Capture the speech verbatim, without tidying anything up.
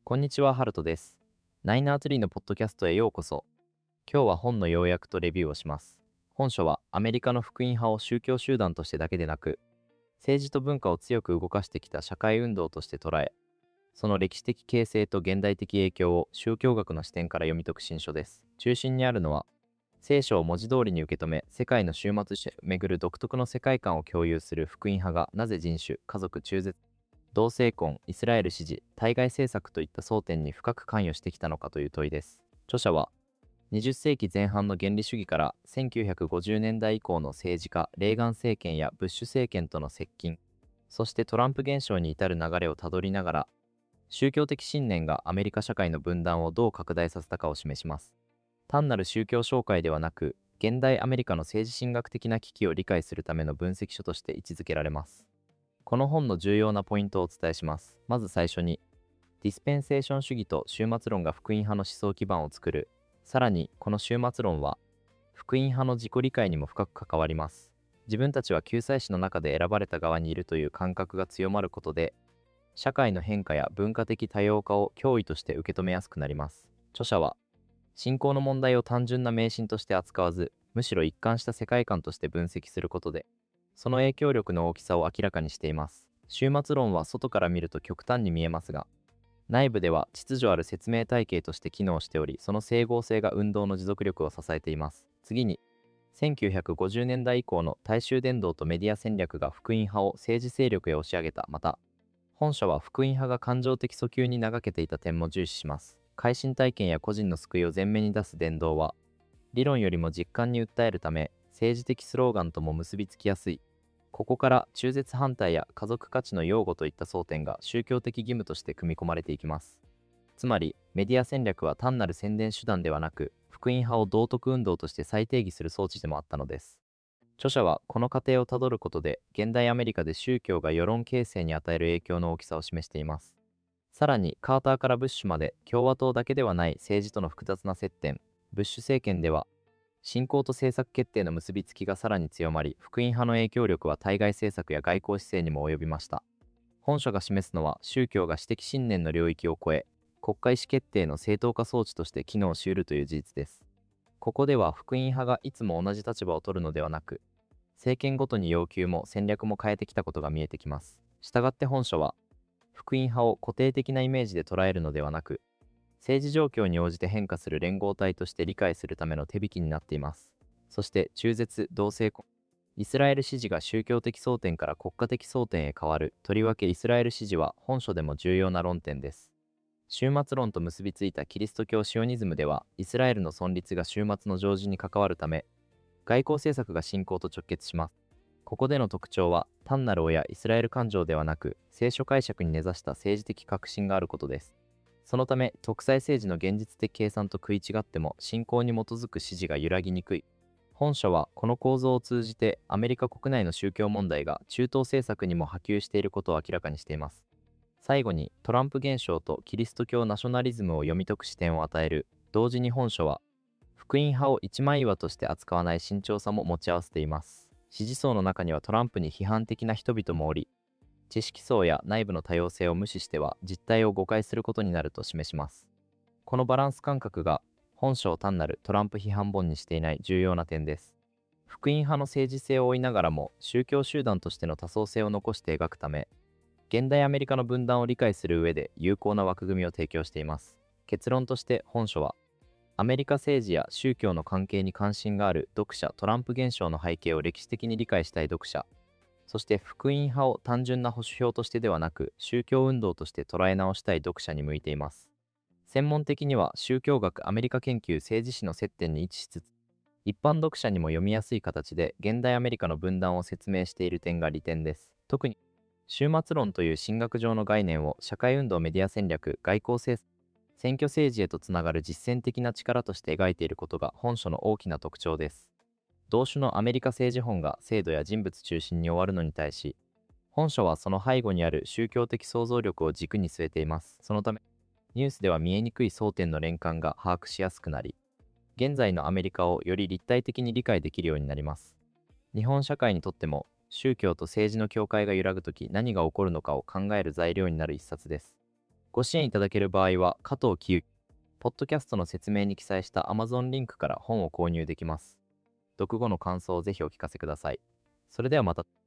こんにちは、ハルトです。ナイナーツリーのポッドキャストへようこそ。今日は本の要約とレビューをします。本書はアメリカの福音派を宗教集団としてだけでなく、政治と文化を強く動かしてきた社会運動として捉え、その歴史的形成と現代的影響を宗教学の視点から読み解く新書です。中心にあるのは、聖書を文字通りに受け止め、世界の終末史をめぐる独特の世界観を共有する福音派がなぜ人種、家族、中絶、同性婚、イスラエル支持、対外政策といった争点に深く関与してきたのかという問いです。著者は、にじゅっせいきぜん半の原理主義からせんきゅうひゃくごじゅうねんだい以降の政治家、レーガン政権やブッシュ政権との接近、そしてトランプ現象に至る流れをたどりながら、宗教的信念がアメリカ社会の分断をどう拡大させたかを示します。単なる宗教紹介ではなく、現代アメリカの政治神学的な危機を理解するための分析書として位置づけられます。この本の重要なポイントをお伝えします。まず最初に、ディスペンセーション主義と終末論が福音派の思想基盤を作る。さらに、この終末論は、福音派の自己理解にも深く関わります。自分たちは救済主の中で選ばれた側にいるという感覚が強まることで、社会の変化や文化的多様化を脅威として受け止めやすくなります。著者は、信仰の問題を単純な迷信として扱わず、むしろ一貫した世界観として分析することで、その影響力の大きさを明らかにしています。終末論は外から見ると極端に見えますが、内部では秩序ある説明体系として機能しており、その整合性が運動の持続力を支えています。次に、せんきゅうひゃくごじゅうねんだい以降の大衆伝道とメディア戦略が福音派を政治勢力へ押し上げた。また、本書は福音派が感情的訴求に長けていた点も重視します。改心体験や個人の救いを前面に出す伝道は、理論よりも実感に訴えるため、政治的スローガンとも結びつきやすい。ここから中絶反対や家族価値の擁護といった争点が宗教的義務として組み込まれていきます。つまり、メディア戦略は単なる宣伝手段ではなく、福音派を道徳運動として再定義する装置でもあったのです。著者はこの過程をたどることで、現代アメリカで宗教が世論形成に与える影響の大きさを示しています。さらに、カーターからブッシュまで共和党だけではない政治との複雑な接点、ブッシュ政権では、信仰と政策決定の結びつきがさらに強まり、福音派の影響力は対外政策や外交姿勢にも及びました。本書が示すのは、宗教が私的信念の領域を超え、国家意思決定の正当化装置として機能し得るという事実です。ここでは福音派がいつも同じ立場を取るのではなく、政権ごとに要求も戦略も変えてきたことが見えてきます。したがって本書は、福音派を固定的なイメージで捉えるのではなく、政治状況に応じて変化する連合体として理解するための手引きになっています。そして中絶、同性婚、イスラエル支持が宗教的争点から国家的争点へ変わる。とりわけイスラエル支持は本書でも重要な論点です。終末論と結びついたキリスト教シオニズムでは、イスラエルの存立が終末の成就に関わるため、外交政策が信仰と直結します。ここでの特徴は、単なる親イスラエル感情ではなく、聖書解釈に根ざした政治的確信があることです。そのため、独裁政治の現実的計算と食い違っても、信仰に基づく支持が揺らぎにくい。本書は、この構造を通じて、アメリカ国内の宗教問題が中東政策にも波及していることを明らかにしています。最後に、トランプ現象とキリスト教ナショナリズムを読み解く視点を与える。同時に本書は、福音派を一枚岩として扱わない慎重さも持ち合わせています。支持層の中にはトランプに批判的な人々もおり、知識層や内部の多様性を無視しては実態を誤解することになると示します。このバランス感覚が本書を単なるトランプ批判本にしていない重要な点です。福音派の政治性を追いながらも宗教集団としての多層性を残して描くため、現代アメリカの分断を理解する上で有効な枠組みを提供しています。結論として本書は、アメリカ政治や宗教の関係に関心がある読者、トランプ現象の背景を歴史的に理解したい読者、そして福音派を単純な保守票としてではなく宗教運動として捉え直したい読者に向いています。専門的には宗教学、アメリカ研究、政治史の接点に位置しつつ、一般読者にも読みやすい形で現代アメリカの分断を説明している点が利点です。特に、終末論という神学上の概念を社会運動、メディア戦略、外交政策、選挙政治へとつながる実践的な力として描いていることが本書の大きな特徴です。同種のアメリカ政治本が制度や人物中心に終わるのに対し、本書はその背後にある宗教的想像力を軸に据えています。そのため、ニュースでは見えにくい争点の連関が把握しやすくなり、現在のアメリカをより立体的に理解できるようになります。日本社会にとっても、宗教と政治の境界が揺らぐとき何が起こるのかを考える材料になる一冊です。 ご支援いただける場合は、加藤清、ポッドキャストの説明に記載した Amazon リンクから本を購入できます。読後の感想をぜひお聞かせください。それではまた。